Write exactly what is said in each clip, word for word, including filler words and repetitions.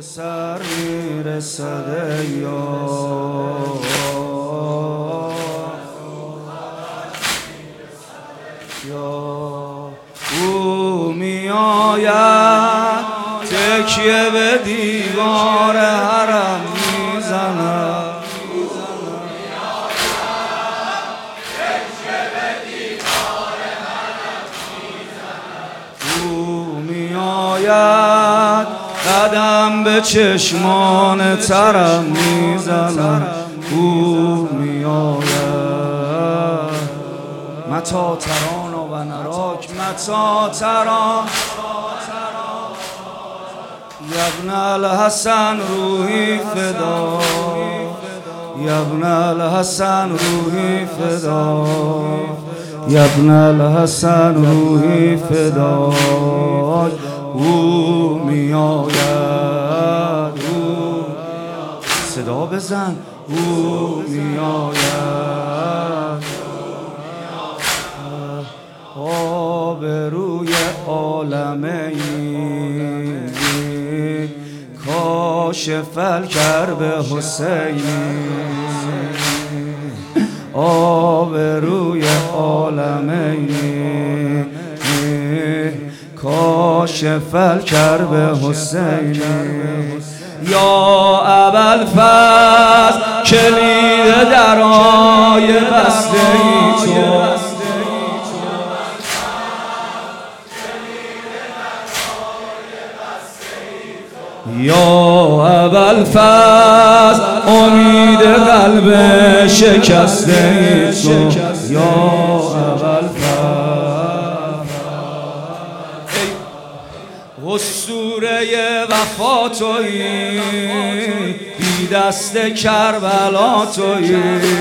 به سر میرسد یار، او میآید تکیه به دیوار حرم میزند، او میآید قدم به چشمان ترم میزند، او میآید متا ترانا و نراک متا تران یبن الحسن روحی فدا، یبن الحسن روحی فدا، یبن الحسن روحی فدا، او میآید، او صدا بزن، او میآید آبروی عالمینی کاشف الکرب حسینی، آبروی عالمینی کاشف الکرب حسینی، یا ابوالفضل کلید درای بسته ای تو، یا ابوالفضل امید قلب شکسته ای تو، یا ابوالفضل اسطوره وفا تویی، بی دست کربلا تویی،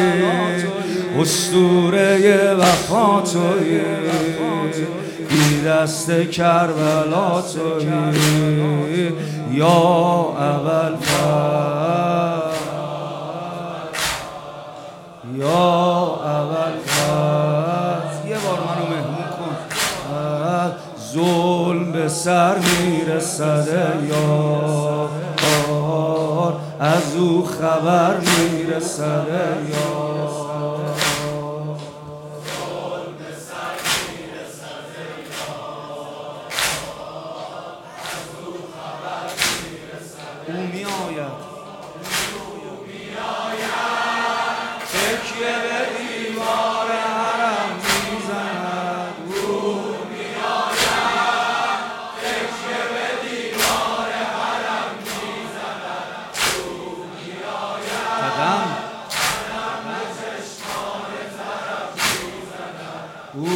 اسطوره وفا تویی، بی دست کربلا تویی، یا ابوالفضل، یا ابوالفضل یه بار منو مهمون کن، ظلم به سر میرسد یار، از او خبر میرسد یار، او میآید تکیه به دیوار حرم میزند، او میآید تکیه به دیوار حرم میزند، او میآید قدم قدم به چشمان طرف میزند، او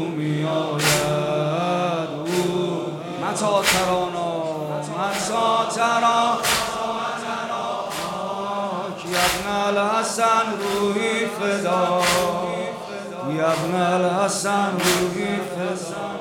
میآید، او متا ترانا متا ترانا یبن الحسن روحی فدا، یبن الحسن روحی فدا.